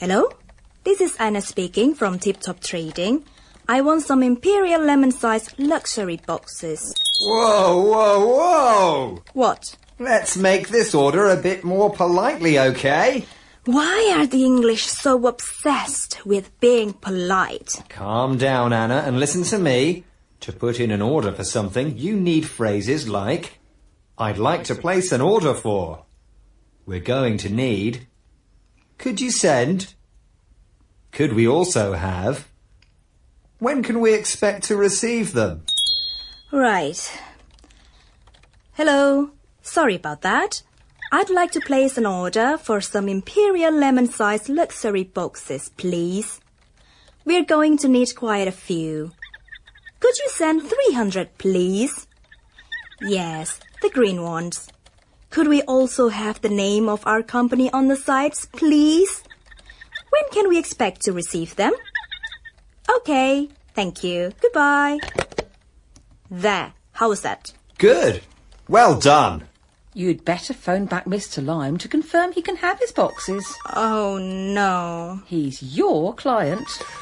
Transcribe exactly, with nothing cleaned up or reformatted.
Hello? This is Anna speaking from Tip Top Trading. I want some Imperial lemon-sized luxury boxes. Whoa, whoa, whoa! What? Let's make this order a bit more politely, okay? Why are the English so obsessed with being polite? Calm down, Anna, and listen to me. To put in an order for something, you need phrases like, I'd like to place an order for. We're going to need, could you send? Could we also have? When can we expect to receive them? Right. Hello. Sorry about that. I'd like to place an order for some Imperial lemon-sized luxury boxes, please. We're going to need quite a few. Could you send three hundred, please? Yes, the green ones. Could we also have the name of our company on the sides, please? When can we expect to receive them? Okay, thank you. Goodbye. There, how was that? Good. Well done. You'd better phone back Mister Lime to confirm he can have his boxes. Oh, no. He's your client.